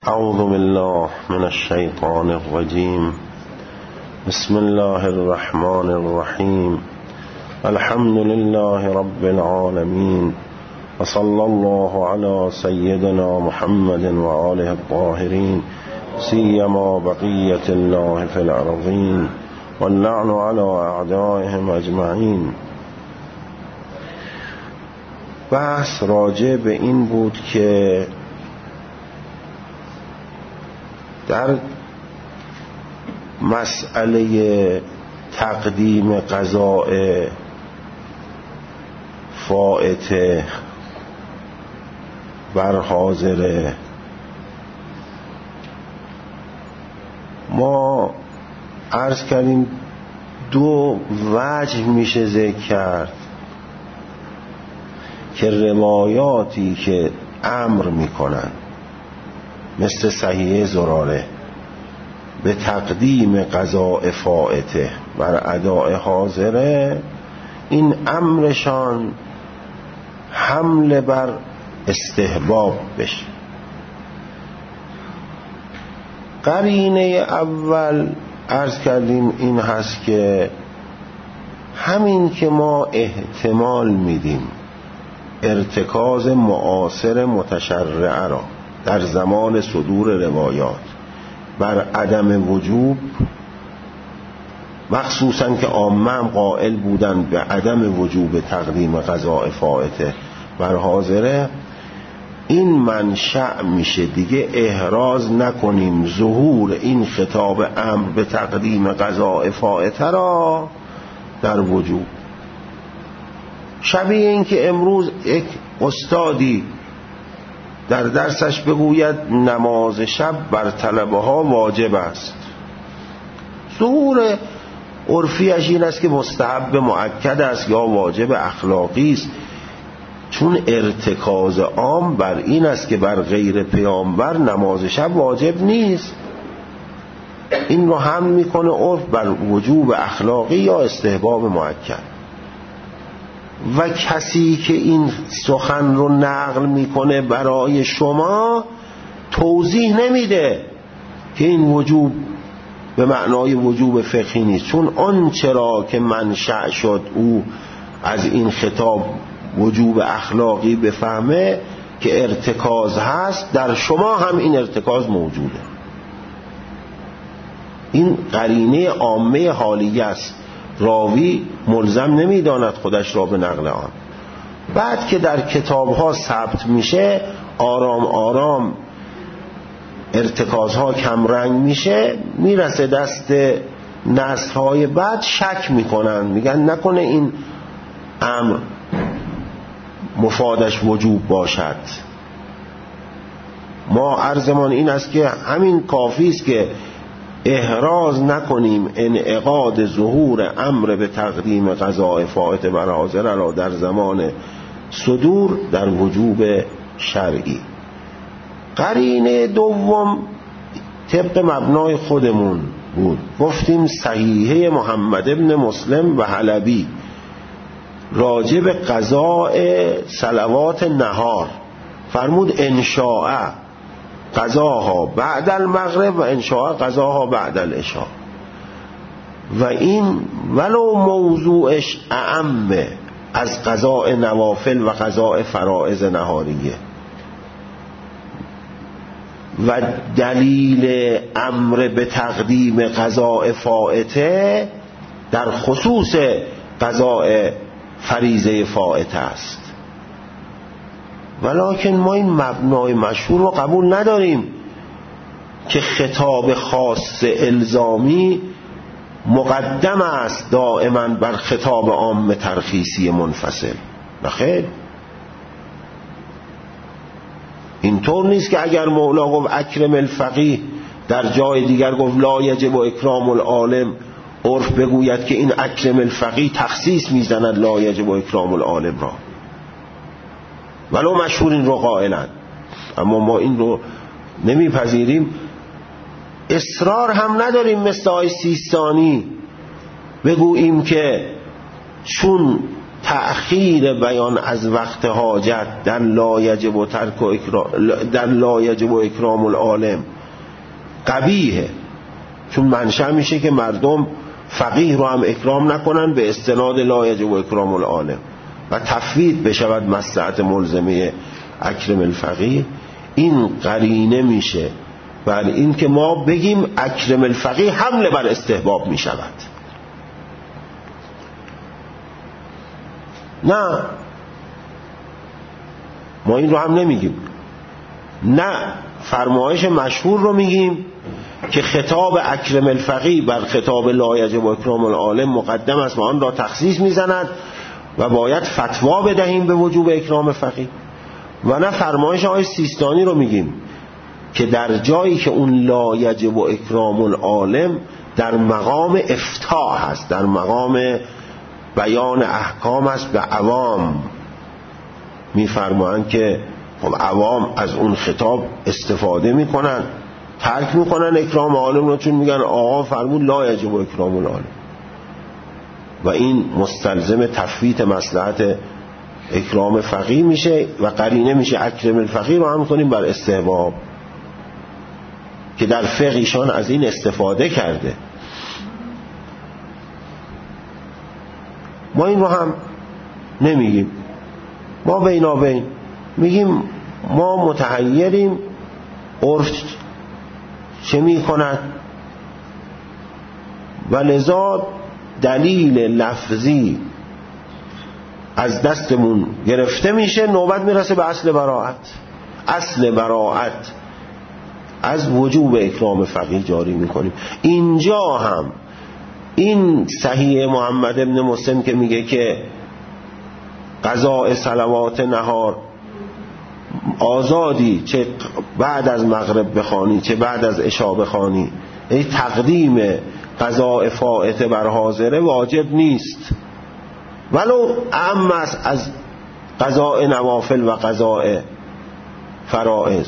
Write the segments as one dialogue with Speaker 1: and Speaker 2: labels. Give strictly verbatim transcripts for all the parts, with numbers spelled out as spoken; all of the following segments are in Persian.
Speaker 1: اعوذ بالله من الشیطان الرجیم. بسم الله الرحمن الرحیم. الحمد لله رب العالمین و صلی الله علی سیدنا محمد و آله الطاهرین سیما بقیة الله فی الارضین واللعن علی اعدائهم اجمعین. بحث راجع به این بود که در مسئله تقدیم قضاء فائته بر حاضره ما عرض کردیم دو وجه میشه ذکر کرد که روایاتی که امر میکنن مثل صحیح زراره به تقدیم قضاء فائته بر اداء حاضره، این امرشان حمل بر استحباب بشه. قرینه اول عرض کردیم این هست که همین که ما احتمال میدیم ارتکاز معاصر متشرع را در زمان صدور روایات بر عدم وجوب، مخصوصا که عامه هم قائل بودن به عدم وجوب تقدیم قضاء فائته بر حاضره، این منشأ میشه دیگه احراز نکنیم ظهور این خطاب امر به تقدیم قضاء فائته را در وجوب. شبیه این که امروز یک استادی در درسش بگوید نماز شب بر طلبه ها واجب است، ظهور عرفیش این است که مستحب مؤکد است یا واجب اخلاقی است، چون ارتکاز عام بر این است که بر غیر پیامبر نماز شب واجب نیست. این رو هم میکنه عرف بر وجوب اخلاقی یا استحباب مؤکد. و کسی که این سخن رو نقل میکنه برای شما توضیح نمیده که این وجوب به معنای وجوب فقهی نیست، چون آن چرا که منشأ شد او از این خطاب وجوب اخلاقی بفهمه که ارتکاز هست، در شما هم این ارتکاز موجوده. این قرینه عامه حالیه است، راوی ملزم نمیداند خودش را به نقل آن. بعد که در کتابها ثبت میشه آرام آرام ارتکازها کمرنگ میشه، میرسه دست نسل‌های بعد شک میکنن، میگن نکنه این امر مفادش وجوب باشد. ما عرضمان این است که همین کافی است که احراز نکنیم انعقاد ظهور امر به تقدیم قضاء فائته بر حاضره را در زمان صدور در وجوب شرعی. قرینه دوم طبق مبنای خودمون بود، گفتیم صحیحه محمد ابن مسلم و حلبی راجب قضاء صلوات نهار فرمود انشاء قضاها بعد المغرب و انشاء قضاها بعد العشاء، و این ولو موضوعش اعمه از قضاء نوافل و قضاء فرائض نهاریه. و دلیل امر به تقدیم قضاء فائته در خصوص قضاء فریضه فائته است، ولکن ما این مبنای مشهور رو قبول نداریم که خطاب خاص الزامی مقدم است دائما بر خطاب عام ترخیصی منفصل. نخیر، اینطور نیست که اگر مولا گفت اکرم الفقیه در جای دیگر گفت لا یجب اکرام العالم، عرف بگوید که این اکرم الفقیه تخصیص میزند لا یجب اکرام العالم را، ولو مشهور این رو قائلن، اما ما این رو نمیپذیریم. اصرار هم نداریم مثل آی سیستانی بگوییم که چون تأخیر بیان از وقت حاجت در لا یجب و ترک و اکرام در لا یجب و اکرام العالم قبیحه، چون منشأ میشه که مردم فقیه رو هم اکرام نکنن به استناد لا یجب و اکرام العالم و تفویض بشود مصلحت ملزمه اکرم الفقیه. این قرینه میشه بر این که ما بگیم اکرم الفقیه حمله بر استحباب میشود. نه، ما این رو هم نمیگیم. نه، فرمایش مشهور رو میگیم که خطاب اکرم الفقیه بر خطاب لا یجب و اکرام العالم مقدم است و آن را تخصیص میزند و باید فتوا بدهیم به وجوب اکرام فقیه. و نه، فرمایش آقای سیستانی رو میگیم که در جایی که اون لا یجب و اکرام العالم در مقام افتاء هست، در مقام بیان احکام است به عوام، میفرمایند که خب عوام از اون خطاب استفاده میکنن، ترک میکنن اکرام عالم رو، چون میگن آقا فرمود لا یجب و اکرام العالم و این مستلزم تفویت مصلحت اکرام فقیه میشه و قرینه میشه اکرم الفقیه رو هم کنیم بر استحباب که در فقه ایشان از این استفاده کرده. ما این رو هم نمیگیم، ما بینابین میگیم ما متحیریم عرف چه میکند و لذا دلیل لفظی از دستمون گرفته میشه، نوبت میرسه به اصل براءت. اصل براءت از وجوب اکرام فقیه جاری میکنیم. اینجا هم این صحیح محمد ابن مسلم که میگه که قضاء صلوات نهار آزادی، چه بعد از مغرب بخوانی چه بعد از عشا بخوانی، یعنی تقدیم قضاء فائته بر حاضره واجب نیست، ولو اعم است از قضاء نوافل و قضاء فرائض.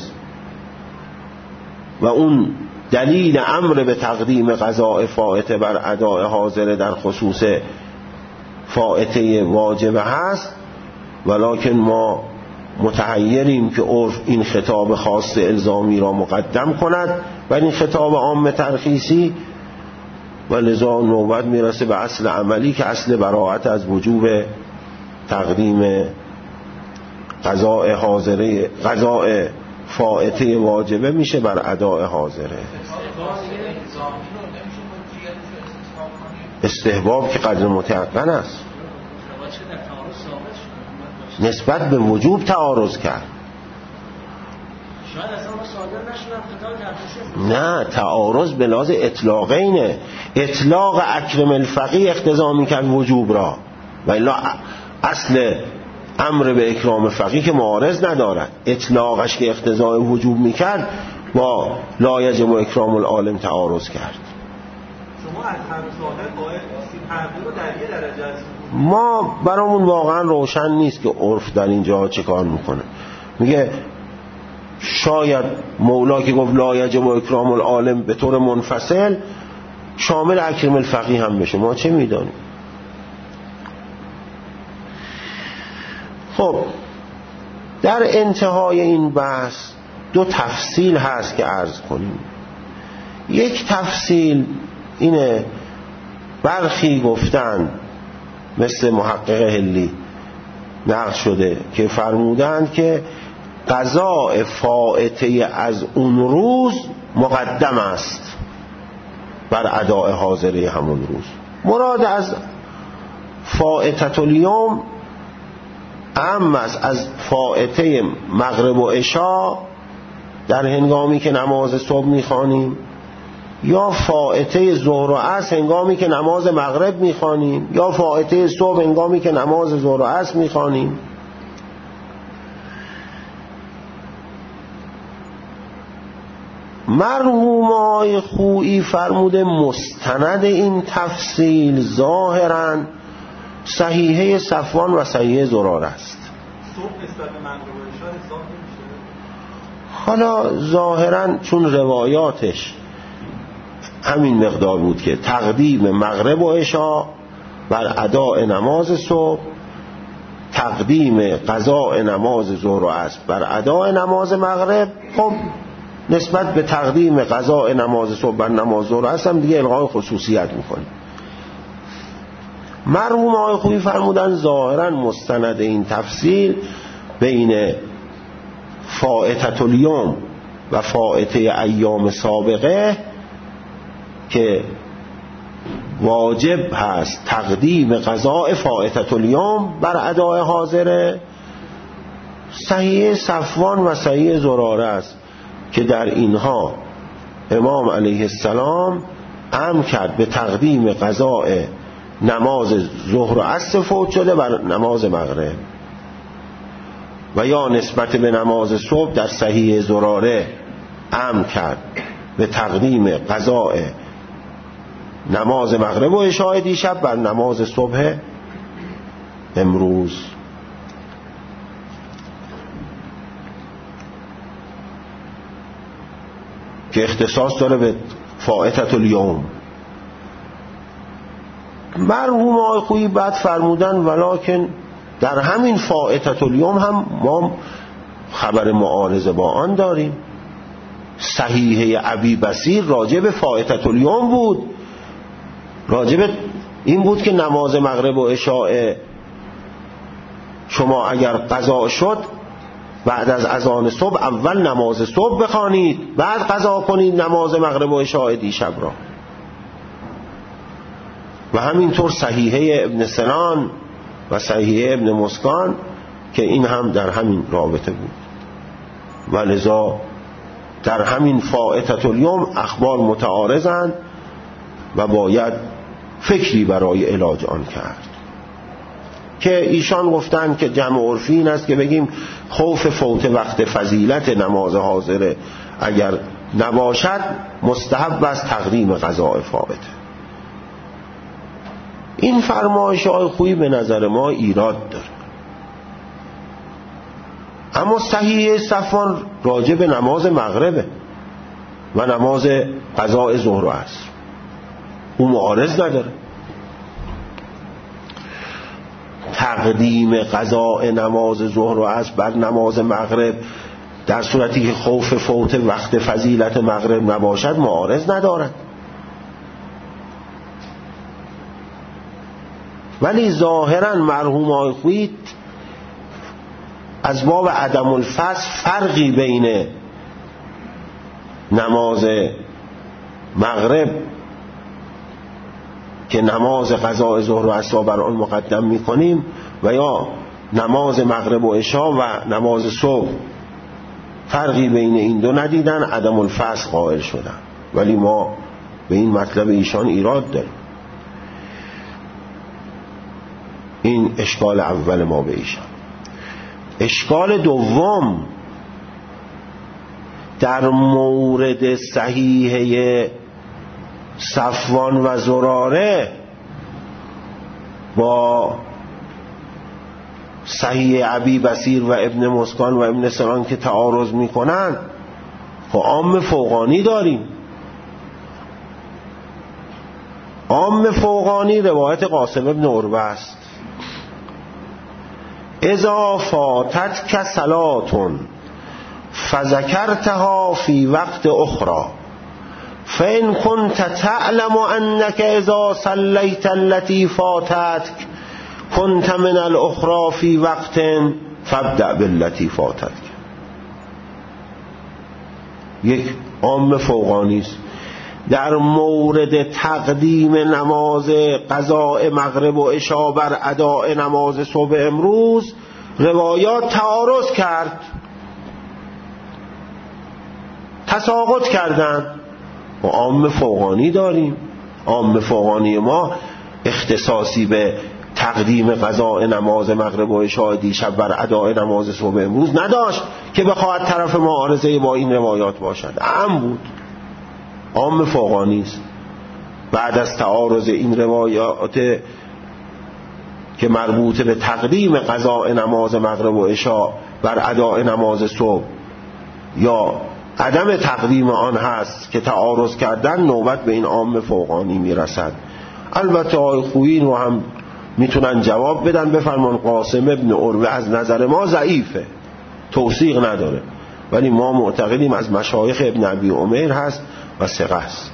Speaker 1: و اون دلیل امر به تقدیم قضاء فائته بر اداء حاضره در خصوص فائته واجب هست، ولکن ما متحیریم که عرف این خطاب خاص الزامی را مقدم کند و این خطاب عام ترخیصی، و لذا نوبت میرسه به اصل عملی که اصل براءت از وجوب تقدیم قضاء حاضره قضاء فائته واجبه میشه بر اداء حاضره. استحباب که قدر متيقن است، نسبت به وجوب تعارض کرد. نه، تعارض به لحاظ اطلاقینه. اطلاق اکرم الفقیه اقتضا میکرد وجوب را، و الا اصل امر به اکرام فقیه که معارض ندارد. اطلاقش که اقتضای وجوب میکرد با لا یجب و اکرام العالم تعارض کرد.
Speaker 2: شما از هر ظاهر قائل نیستید هر دو رو در یه درجه است.
Speaker 1: ما برامون واقعا روشن نیست که عرف در اینجا چه کار میکنه. میگه شاید مولا که گفت لا یجب و اکرام العالم به طور منفصل شامل اکرم الفقیه هم بشه، ما چه میدانیم؟ خب در انتهای این بحث دو تفصیل هست که عرض کنیم. یک تفصیل اینه، برخی گفتن مثل محقق هلی نقل شده که فرمودند که قضاء فائته از اون روز مقدم است بر اداء حاضره همون روز. مراد از فائته الیوم اهم است از فائته مغرب و عشا در هنگامی که نماز صبح میخوانیم، یا فائته ظهر و عصر هنگامی که نماز مغرب میخوانیم، یا فائته صبح هنگامی که نماز ظهر و عصر میخوانیم. مرحوم آقای خویی فرموده مستند این تفصیل ظاهراً صحیحه صفوان و صحیحه زراره است. حالا ظاهراً چون روایاتش همین مقدار بود که تقدیم مغرب و عشا بر اداء نماز صبح تقدیم قضاء نماز ظهر و عصر بر اداء نماز مغرب، خب نسبت به تقدیم قضاء نماز صبح بر نماز ظهر و عصر هم دیگه الغای خصوصیت میکنه. مرحوم آقای خویی فرمودن ظاهرا مستند این تفصیل بین فائتة الیوم و فائته ایام سابقه که واجب هست تقدیم قضاء فائتة الیوم بر اداء حاضره، صحیح صفوان و صحیح زراره است که در اینها امام علیه السلام امر کرد به تقدیم قضاء نماز ظهر و عصر فوت شده بر نماز مغرب، و یا نسبت به نماز صبح در صحیح زراره امر کرد به تقدیم قضاء نماز مغرب و عشاء دیشب بر نماز صبح امروز. که اختصاص داره به فائتة الیوم. مرحوم آقای خویی بعد فرمودن ولکن در همین فائتة الیوم هم ما خبر معارضه با آن داریم. صحیحه ابی بصیر راجع به فائتة الیوم بود، راجع به این بود که نماز مغرب و عشاء شما اگر قضا شد بعد از اذان صبح اول نماز صبح بخوانید، بعد قضا کنید نماز مغرب و عشاء دیشب را. و همینطور صحیحه ابن سنان و صحیحه ابن مسکان که این هم در همین رابطه بود. و لذا در همین فائتة الیوم اخبار متعارضند و باید فکری برای علاج آن کرد. که ایشان گفتن که جمع عرفی این است که بگیم خوف فوت وقت فضیلت نماز حاضره اگر نباشد مستحب است تقدیم قضاء فائته. این فرمایش آقای خویی به نظر ما ایراد داره، اما صحیح صفوان راجع به نماز مغربه و نماز قضاء ظهر و عصر، او معارض نداره. تقدیم قضاء نماز ظهر و عصر بر نماز مغرب در صورتی که خوف فوت وقت فضیلت مغرب نباشد معارض ندارد. ولی ظاهرا مرحوم آقای خویی از باب عدم الفصل فرقی بین نماز مغرب که نماز قضاء ظهر و عصر بر آن مقدم می‌کنیم و یا نماز مغرب و عشاء و نماز صبح، فرقی بین این دو ندیدن، عدم الفصل قائل شدن. ولی ما به این مطلب ایشان ایراد داریم. این اشکال اول ما به ایشان. اشکال دوم در مورد صحیحه صفوان و زراره با صحیح ابی بصیر و ابن مسکان و ابن سنان که تعارض میکنن، خب عام فوقانی داریم. عام فوقانی روایت قاسم ابن عروه است: اذا فاتت که صلاتون فذکرتها فی وقت اخرى فإن كنت تعلم أنك إذا صليت التي فاتتك كنت من الأخرى في وقت فابدأ بالتي فاتتك. یک عام فوقانی است در مورد تقدیم نماز قضاء مغرب و عشاء بر اداء نماز صبح امروز. روایات تعارض کرد، تساقط کردند. و عام فوقانی داریم. عام فوقانی ما اختصاصی به تقدیم قضاء نماز مغرب و عشاء دیشب بر اداء نماز صبح امروز نداشت که بخواهد طرف معارضه با این روایات باشد. عام بود، عام فوقانی است. بعد از تعارض این روایات که مربوط به تقدیم قضاء نماز مغرب و عشاء بر اداء نماز صبح یا عدم تقدیم آن هست که تعارض کردن، نوبت به این عام فوقانی میرسد. البته آقای خویی رو هم میتونن جواب بدن بفرمان قاسم ابن عروه از نظر ما ضعیفه، توثیق نداره، ولی ما معتقدیم از مشایخ ابن ابی عمر هست و ثقه است.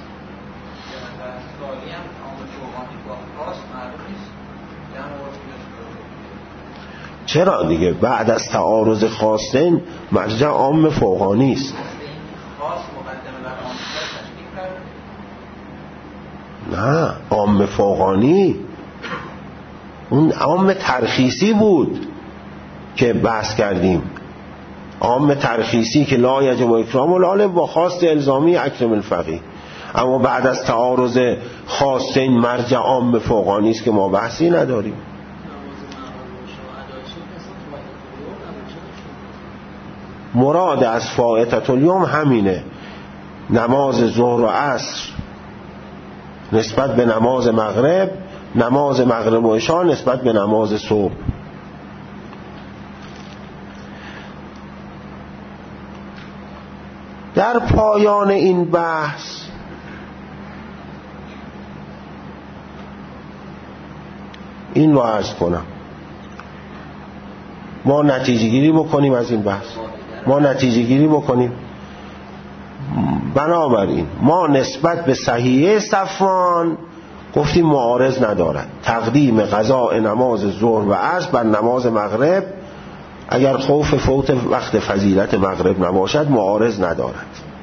Speaker 1: چرا دیگه بعد از تعارض خاصین مرجع عام فوقانی است. نه، عام فوقانی اون عام ترخیصی بود که بحث کردیم، عام ترخیصی که لا یجب اکرام الاله با خواست الزامی اکرم الفقیه. اما بعد از تعارض خاصین مرجع عام فوقانی است که ما بحثی نداریم. مراد از فائتة الیوم همینه، نماز ظهر و عصر نسبت به نماز مغرب، نماز مغرب و عشا نسبت به نماز صبح. در پایان این بحث این رو عرض کنم، ما نتیجه گیری بکنیم از این بحث، ما نتیجه گیری بکنیم. بنابراین ما نسبت به صحیحه صفوان گفتیم معارض ندارد، تقدیم قضاء نماز ظهر و عصر بر نماز مغرب اگر خوف فوت وقت فضیلت مغرب نباشد معارض ندارد.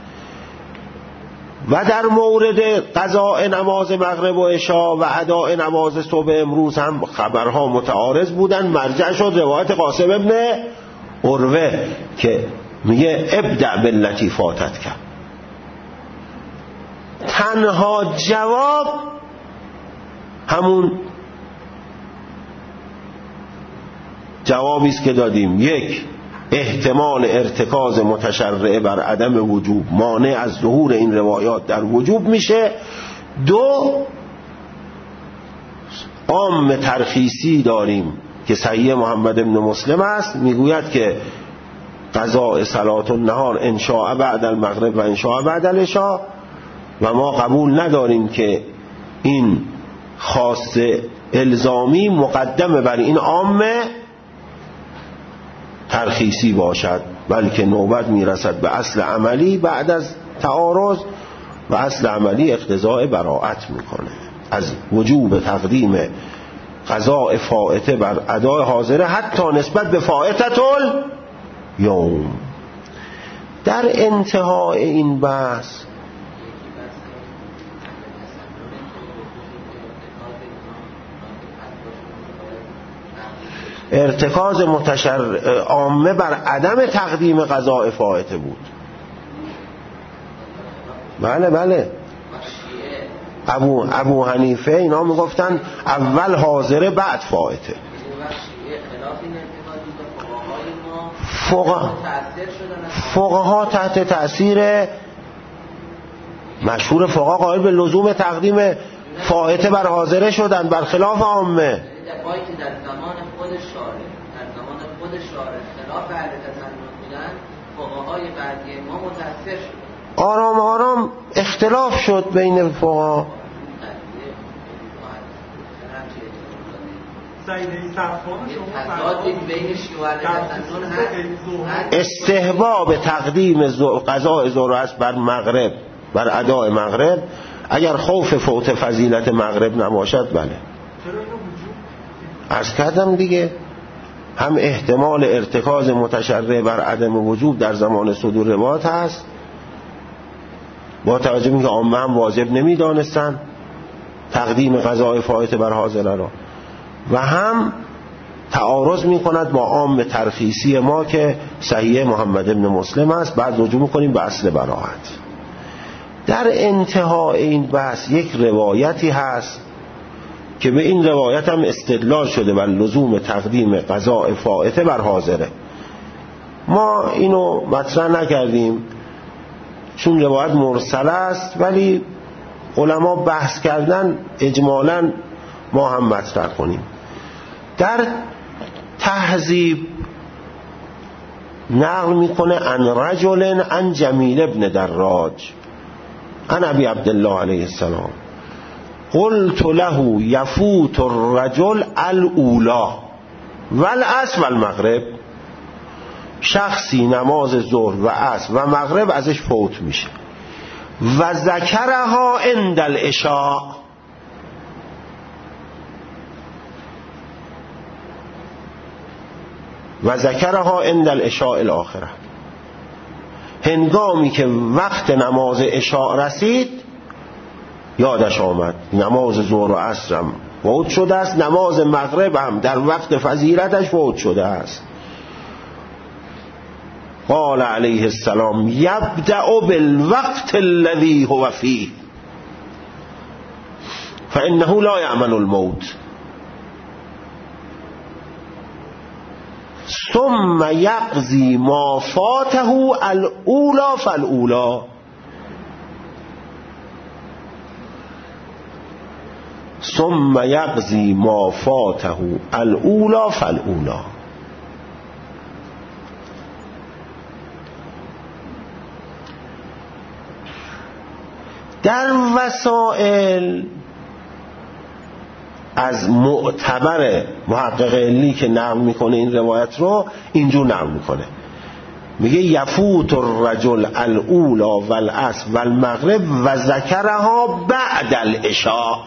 Speaker 1: و در مورد قضاء نماز مغرب و عشا و اداء نماز صبح امروز هم خبرها متعارض بودن، مرجع شد روایت قاسم ابن عروه که میگه ابدع باللتی فاتت کرد. تنها جواب همون جوابی است که دادیم، یک، احتمال ارتکاز متشرع بر عدم وجوب مانع از ظهور این روایات در وجوب میشه. دو، عام ترخیصی داریم که صحیح محمد بن مسلم است، میگوید که قضاء صلاة النهار ان شاء بعد المغرب و ان شاء بعد العشاء، و ما قبول نداریم که این خاص الزامی مقدم بر این عام ترخیصی باشد، بلکه نوبت میرسد به اصل عملی بعد از تعارض و اصل عملی اقتضاء براءت میکنه از وجوب تقدیم قضاء فائته بر اداء حاضره حتی نسبت به فائتة الیوم. در انتهای این بحث ارتکاز متشرع عامه بر عدم تقدیم قضاء فائته بود. بله بله، ابو ابو حنیفه اینا میگفتن اول حاضره بعد فائته. فقها فقها تحت تأثیر مشهور فقها قائل به لزوم تقدیم فائته بر حاضره شدن، برخلاف عامه.
Speaker 3: دفاعی که در زمان خود شارع در زمان خود شارع خلاف اهل تسنن بودن، فقهای بعدی ما متأثر شد.
Speaker 1: آرام آرام اختلاف شد بین فقها. استحباب تقدیم قضاء ظهر و عصر بر مغرب بر اداء مغرب اگر خوف فوت فضیلت مغرب نباشد، بله. عرض کردم دیگه، هم احتمال ارتکاز متشرع بر عدم وجوب در زمان صدور روایات هست، با توجه به اینکه عامه هم واجب نمیدانستن تقدیم قضاء فائته بر حاضره را، و هم تعارض میکند با عام ترخیصی ما که صحیح محمد بن مسلم است. بعد رجوع میکنیم به اصل براءت. در انتهای این بحث یک روایتی هست که به این روایت هم استدلال شده بر لزوم تقدیم قضاء فائته بر حاضره. ما اینو مطرح نکردیم چون روایت مرسل است، ولی علما بحث کردن اجمالاً ما هم مطرح کنیم. در تهذیب نقل میکنه عن رجل عن جمیل ابن دراج عن ابی عبدالله علیه السلام قلت له یفوت الرجل الاولا والعصر والمغرب، شخصی نماز ظهر و عصر و مغرب ازش فوت میشه. و ذکرها عند العشاء، و ذکرها عند العشاء الاخره، هنگامی که وقت نماز عشاء رسید یادش آمد نماز ظهر و عصر هم فوت شده است، نماز مغرب هم در وقت فضیلتش فوت شده است. قال علیه السلام یبدأ بالوقت الذی هو فیه فانه لا یأمن الموت ثم یقضی ما فاته الاولی فالاولی. ثم یقضی ما فاته الاولی فالاولی. در وسائل از معتبر محقق علی که نقل میکنه این روایت رو اینجور نقل میکنه، میگه یفوت الرجل الاولا والعصر والمغرب و ذکرها بعد العشاء،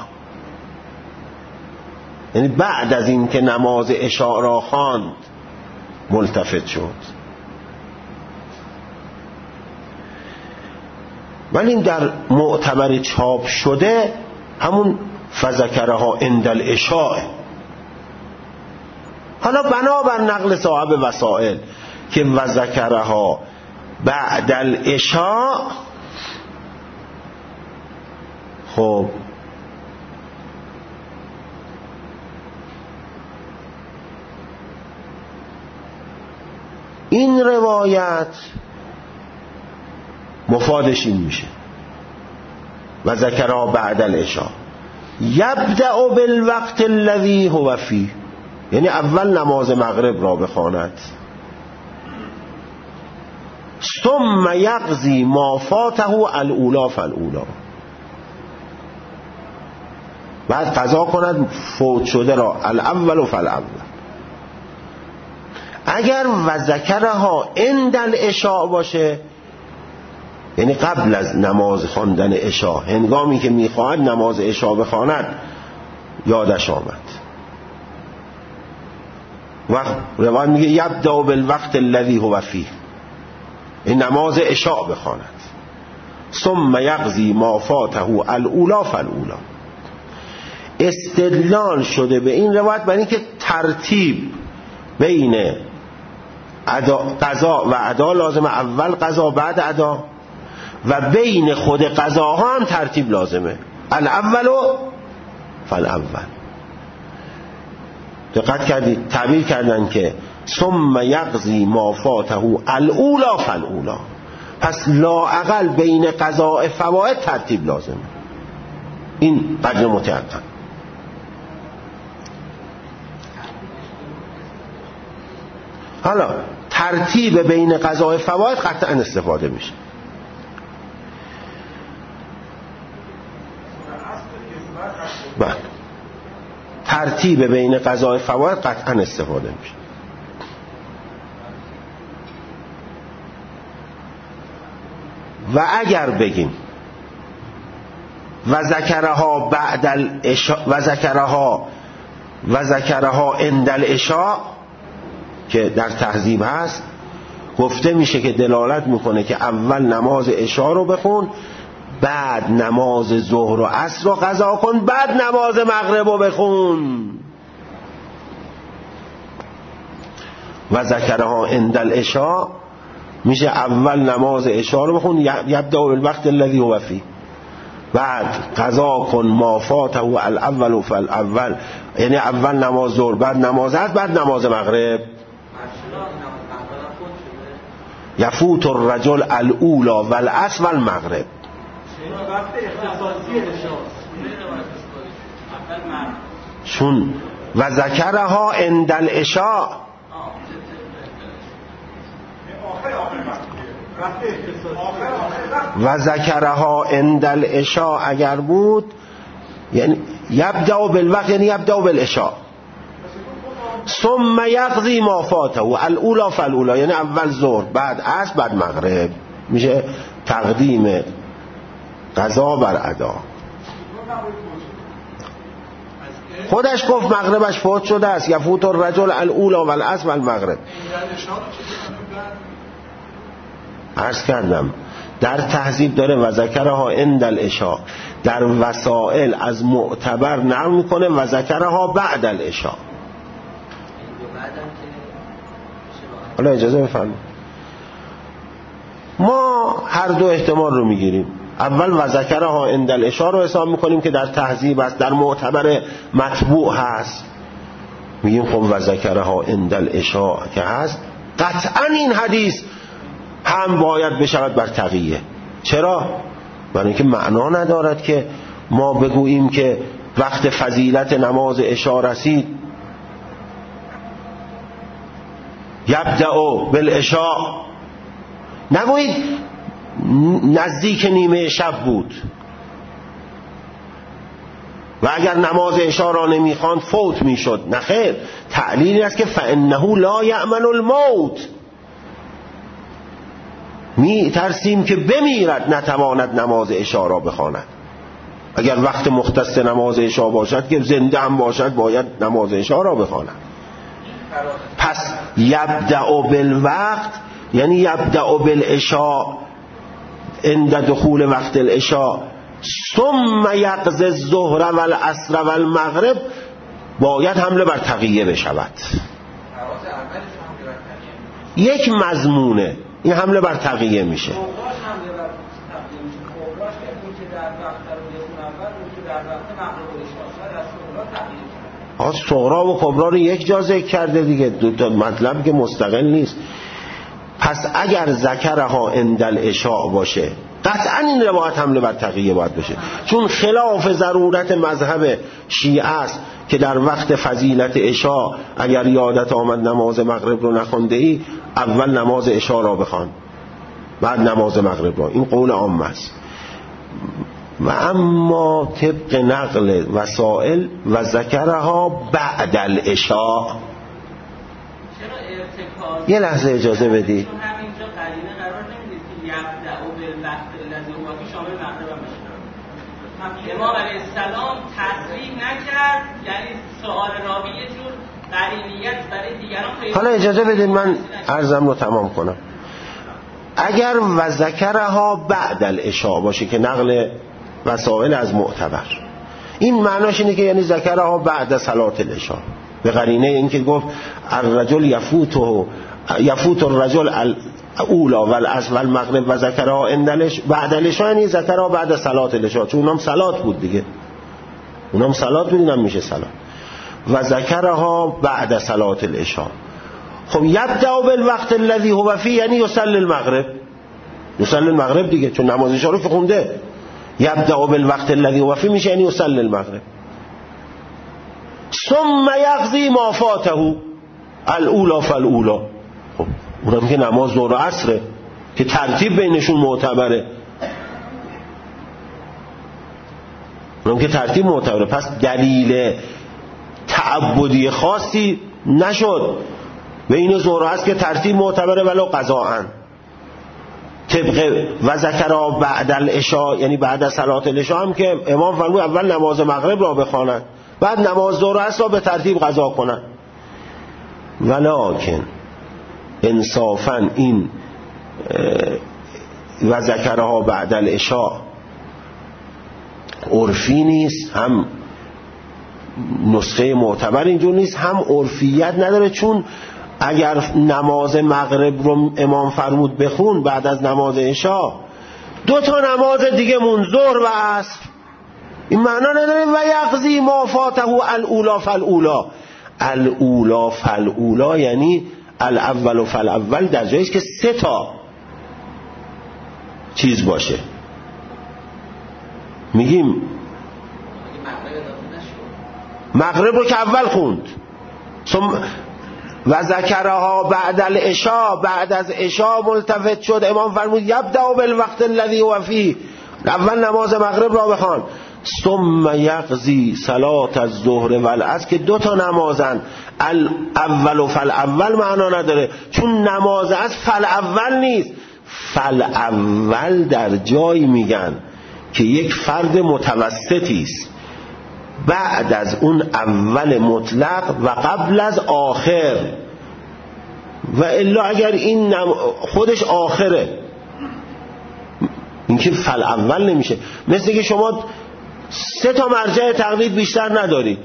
Speaker 1: یعنی بعد از این که نماز عشاء را خواند ملتفت شد. ولی این در معتبر چاپ شده همون فذکرها عند العشاء. حالا بنابر نقل صاحب وسائل که وذکرها بعد العشاء، خب این روایت مفادش این میشه و ذکرها بعد العشاء یبدأ بالوقت الذی هو فیه، یعنی اول نماز مغرب را بخواند، ثم یقضی ما فاته الاولی فالاولی، بعد قضا کند فوت شده را الاول فالاول. اگر و ذکرها عند العشاء باشه یعنی قبل از نماز خواندن عشاء، هنگامی که میخواهد نماز عشاء بخواند یادش آمد. وقت روایت میگه یبدأ بالوقت الذی هو فیه، این نماز عشاء بخواند، ثم یقضی ما فاته الاولی فالاولی. استدلال شده به این روایت برای اینکه ترتیب بین قضا و ادا لازمه، اول قضا بعد ادا، و بین خود قضاها هم ترتیب لازمه، الاول و فالاول. دقت کردید تعبیر کردن که ثم یقضی ما فاته الاولی فالاولی، پس لااقل بین قضاء فوائد ترتیب لازمه، این قدر متعقل. حالا ترتیب بین قضاء فوائد قطعا استفاده میشه. بله، ترتیب بین قضاء فوائد قطعا استفاده میشه. و اگر بگیم و ذکرها بعد العشاء و ذکرها و ذکرها عند العشاء که در تهذیب هست، گفته میشه که دلالت میکنه که اول نماز عشاء رو بخون، بعد نماز ظهر و عصر رو قضا کن، بعد نماز مغرب رو بخون. و ذکرها عند العشاء میشه اول نماز عشاء رو بخون، یبدأ بالوقت الذی هو فیه، بعد قضا کن ما فاته الاول فالاول، یعنی اول نماز ظهر بعد نماز عصر بعد نماز مغرب. یفوت الرجل الاولی والعصر والمغرب. چون و ذکرها عند العشاء، و ذکرها عند العشاء اگر بود یعنی یبدأ بالوقت یعنی یبدأ بالعشاء ثم یقضی ما فاته الاولی فالاولی، یعنی اول ظهر بعد عصر بعد مغرب، میشه تقدیم قضا بر ادا. خودش گفت مغربش فوت شده است، یفوت الرجل الاولی و العصر و المغرب. عرض کردم در تهذیب داره و ذکرها عند العشاء، در وسائل از معتبر نقل میکنه و ذکرها بعد العشاء. حالا اجازه بفرمایید ما هر دو احتمال رو میگیریم. اول و ذکرها عند العشاء رو حساب میکنیم که در تهذیب است، در معتبر مطبوع هست، میگیم خب و ذکرها عند العشاء که هست قطعا این حدیث هم باید بشود بر تقیه. چرا؟ برای اینکه معنا ندارد که ما بگوییم که وقت فضیلت نماز عشاء رسید یبدأ بالعشاء، نگویید نزدیک نیمه شب بود و اگر نماز عشاء را نمیخواند فوت میشد. نخیر، تعلیلی است که فانه لا یأمن الموت، می ترسیم که بمیرد نتواند نماز عشاء را بخواند. اگر وقت مختص نماز عشاء باشد که زنده هم باشد باید نماز عشاء را بخواند. پس یبدأ بالوقت یعنی یبدأ بالعشاء عند دخول وقت العشاء ثم یقضی الظهر و العصر و المغرب، باید حمله بر تقیه بشود. یک مضمونه این حمله بر تقیه میشه. آه صغرا و کبرا رو یک جا ذکر کرده دیگه، دو تا مطلب که مستقل نیست. پس اگر ذکرها عند العشاء باشه قطعا این روایت حمله بر تقیه باید بشه، چون خلاف ضرورت مذهب شیعه است که در وقت فضیلت عشاء اگر یادت آمد نماز مغرب رو نخونده ای اول نماز عشاء را بخوان بعد نماز مغرب را. این قول عام است. و اما طبق نقل وسائل و ذکرها بعد العشاء. یه لحظه اجازه بدی.
Speaker 3: چون همینجا قرینه قرار نمیدید که یبدأ بالوقت الذی هو فیه شامل مغرب هم بشه. امام علیه السلام تصریح نکرد، یعنی سوال راوی یه جور قرینیت برای دیگران پیدا.
Speaker 1: حالا اجازه بدید من عرضم رو تمام کنم. اگر و ذکرها بعد العشاء باشه که نقل وسائل از معتبر، این معناش اینه که یعنی ذکرها بعد صلات العشاء، به قرینه اینکه گفت الرجل یفوته یفوت الرجل الاولی و العصر و المغرب و ذکرها عند بعد العشاء، یعنی ذکرها بعد صلات العشاء، چون اونم صلات بود دیگه، اونم صلات بود اینم میشه صلات. و ذکرها بعد صلات العشاء. خب یبدأ بالوقت الذی هو فیه یعنی یصلی المغرب، یصلی المغرب دیگه، چون نماز عشاء رو که خونده. یبدأ بالوقت الذی هو فیه میشه یعنی یصلی المغرب. ثم یقضی ما فاته الاولی فالاولی، خب اونم که نماز ظهر و عصره که ترتیب بینشون معتبره، اونم که ترتیب معتبره. پس دلیل تعبدی خاصی نشد بین ظهر و عصر که ترتیب معتبره ولو قضاءً. طبق و ذکرها بعد العشاء یعنی بعد از صلات العشاء هم که امام فرمود اول نماز مغرب را بخوانند بعد نماز ظهر و عصر را به ترتیب قضا کنند. ولکن انصافا این و ذکرها بعد العشاء عرفی نیست، هم نسخه معتبر اینجور نیست، هم عرفیت نداره. چون اگر نماز مغرب رو امام فرمود بخون بعد از نماز عشاء، دو تا نماز دیگه مون ظهر و عصر، این معنا نداره و یقضی ما فاته الاولی فالاولی. الاولی فالاولی یعنی الاول فالاول در جاییست که سه تا چیز باشه. میگیم مغرب رو که اول خوند و ذکرها بعد العشاء، بعد از عشاء ملتفت شد امام فرمود یبدأ بالوقت الذی هو فیه، اول نماز مغرب را بخوان ثم یقضی صلات الظهر والعصر که دو تا نمازن، الاول و فالاول معنا نداره، چون نماز از فالاول نیست. فالاول در جایی میگن که یک فرد متوسطی است، بعد از اون اول مطلق و قبل از آخر، و الا اگر این نم... خودش آخره، این که فل اول نمیشه. مثل که شما سه تا مرجع تقلید بیشتر ندارید،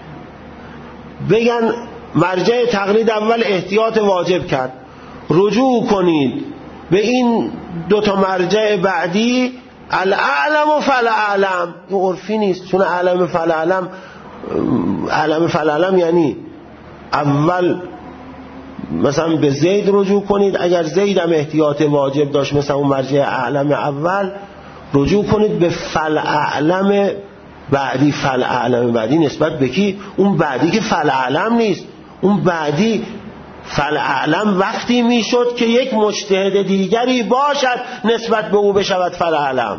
Speaker 1: بگن مرجع تقلید اول احتیاط واجب کرد، رجوع کنید به این دو تا مرجع بعدی، الاعلم و فالاعلم. این عرفی نیست، چون اعلم و فالاعلم، اعلم و فالاعلم یعنی اول مثلا به زید رجوع کنید، اگر زید هم احتیاط واجب داشت مثلا اون مرجع اعلم اول، رجوع کنید به فالاعلم بعدی. فالاعلم بعدی نسبت به کی؟ اون بعدی که فالاعلم نیست، اون بعدی فالاعلم وقتی میشد که یک مجتهد دیگری باشد نسبت به او بشود فالاعلم.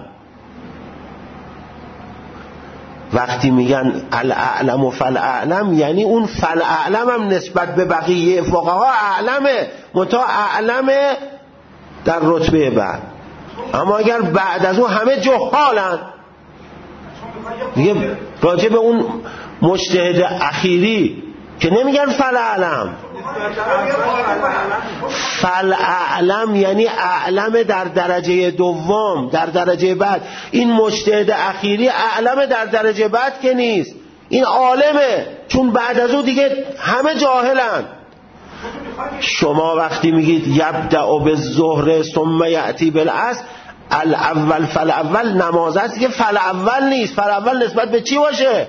Speaker 1: وقتی میگن الاعلم و فالاعلم یعنی اون فالاعلم هم نسبت به بقیه فقها اعلمه، منتها اعلمه در رتبه بعد. اما اگر بعد از اون همه جهالن دیگه راجع به اون مجتهد اخیری که نمیگن فالاعلم. فالاعلم یعنی اعلم در درجه دوم، در درجه بعد. این مجتهد اخیری اعلم در درجه بعد که نیست، این عالمه، چون بعد از اون دیگه همه جاهلن. شما وقتی میگید یبدأ بالظهر ثم یأتی بالعصر، الاول فالاول نماز است که فالاول نیست. فالاول نسبت به چی باشه؟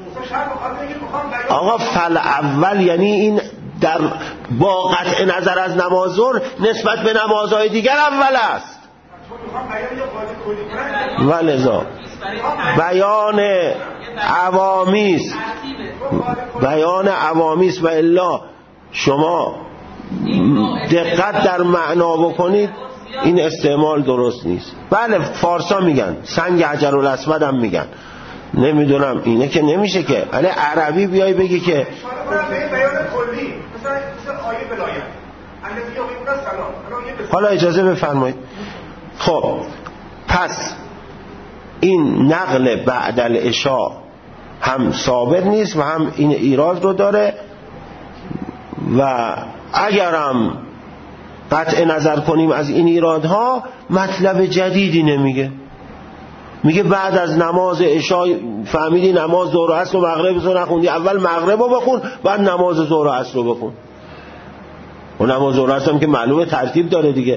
Speaker 1: آقا فالاول یعنی این در با قطع نظر از نماز ظهر نسبت به نمازهای دیگر اول است. ولذا بیان عوامیس بیان عوامیس و الا شما دقت در معنا بکنید این استعمال درست نیست. بله فارسا میگن، سنگ حجرالاسود هم میگن، نمیدونم اینه که نمیشه که ولی عربی بیای بگی که حالا اجازه بفرمایید. خب پس این نقل بعد العشاء هم ثابت نیست و هم این ایراد رو داره، و اگرم قطع نظر کنیم از این ایرادها مطلب جدیدی نمیگه. میگه بعد از نماز عشاء فهمیدی نماز ظهر و عصر و مغرب رو نخوندی، اول مغرب رو بخون بعد نماز ظهر و عصر رو بخون. و نماز ظهر و عصر هم که معلومه ترتیب داره دیگه.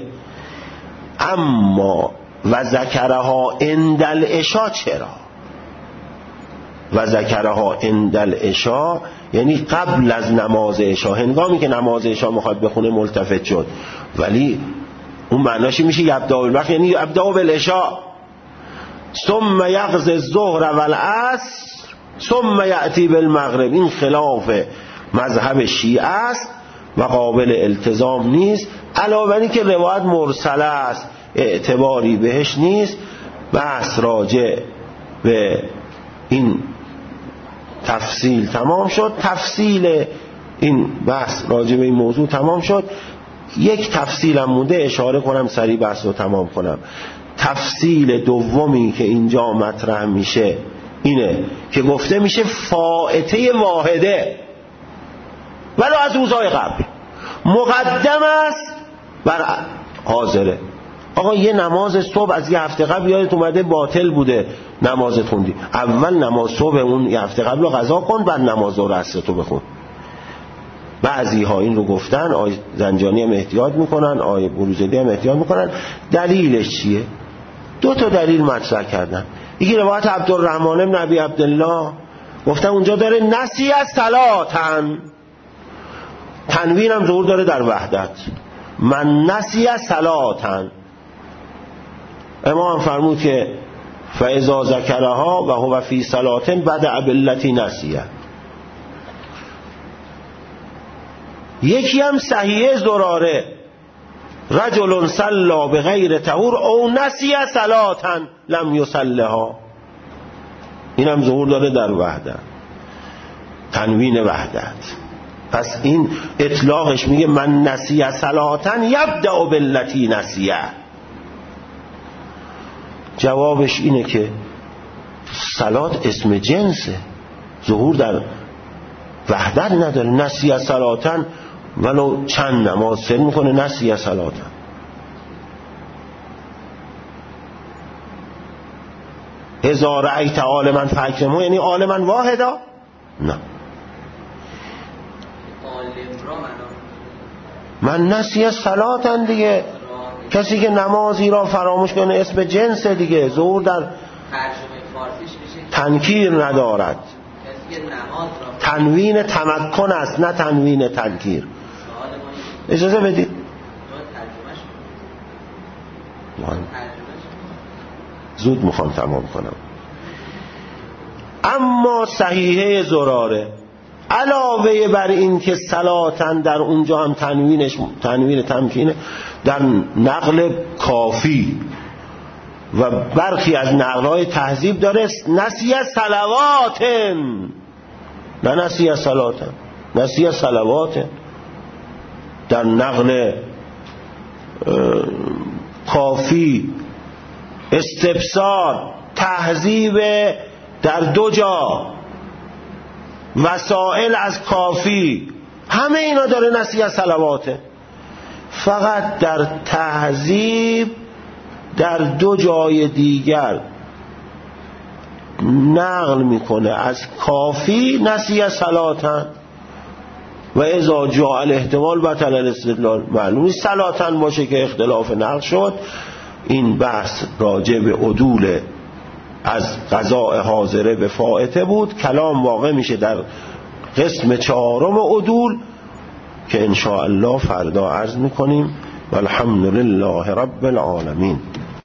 Speaker 1: اما و ذکرها عند العشاء چرا؟ و ذکرها عند العشاء یعنی قبل از نماز عشاء، هنگامی که نماز عشاء میخواد بخونه ملتفت شد، ولی اون معناش میشه یبدأ بالوقت، یعنی یبدأ بالعشاء ثم یقضی الظهر والعصر ثم یأتی بالمغرب. این خلاف مذهب شیعه است و قابل التزام نیست، علاوه بر این که روایت مرسله است، اعتباری بهش نیست. بحث راجع به این تفصیل تمام شد. تفصیل این بحث راجع به این موضوع تمام شد. یک تفصیلم مونده اشاره کنم سریع بحث رو تمام کنم. تفصیل دومی که اینجا مطرح میشه اینه که گفته میشه فائته واحده ولو از روزهای قبل مقدم است بر حاضره. آقا یه نماز صبح از یه هفته قبل یادت اومده باطل بوده نمازت خوندی، اول نماز صبح اون یه هفته قبل رو قضا کن، بعد نماز ظهر عصر تو بخون. بعضی ها این رو گفتن، آی زنجانی هم احتیاط میکنن، آی بروجردی هم احتیاط میکنن. دلیلش چیه؟ دو تا دلیل مطرح کردن. یکی روایت عبدالرحمن بن ابی عبدالله گفتن اونجا داره نسی از صلاتن، تنوین هم ظهور داره در وحدت، من نسی از صلاتن. امام فرمود که فاذا ذکرها و هو فی صلاتن بدأ باللتی نسیه. یکی هم صحیح زراره رجل صلا بغیر طهور او نسی صلاتن لم یصلها. اینم ظهور داره در وحدت، تنوین وحدت. پس این اطلاقش میگه من نسیه صلاتن یبدأ باللتی نسیه. جوابش اینه که صلات اسم جنسه، ظهور در وحدت نداره. نسیه صلاتن ولو چند نماز سر میکنه نسیه صلاتن. اذا رأیت عالما فاکرمه یعنی عالما واحدا؟ نه، من نسیه صلاتن دیگه، کسی که نمازی را فراموش کنه اسم جنس دیگه، ظهور در تنکیر ندارد. تنوین تمکن است نه تنوین تنکیر. اجازه بدید زود میخوام تمام کنم. اما صحیحه زراره علاوه بر این که صلاتن در اونجا هم تنوینش تنوین تمکینه، در نقل کافی و برخی از نقل‌های تهذیب داره نسیه صلواتن، نه نسیه صلاتن، نسیه صلواتن. در نقل کافی استبصار تهذیب در دو جا، وسائل از کافی، همه اینا داره نسیه صلواته. فقط در تهذیب در دو جای دیگر نقل میکنه از کافی نسیه صلاتن و اذا جاء الاحتمال بطل الاستدلال. معلومی صلاتن باشه که اختلاف نقل شد. این بحث راجع به عدول از قضاء حاضره به فائته بود. کلام واقع میشه در قسم چهارم عدول که ان شاء الله فردا عرض میکنیم. والحمد لله رب العالمین.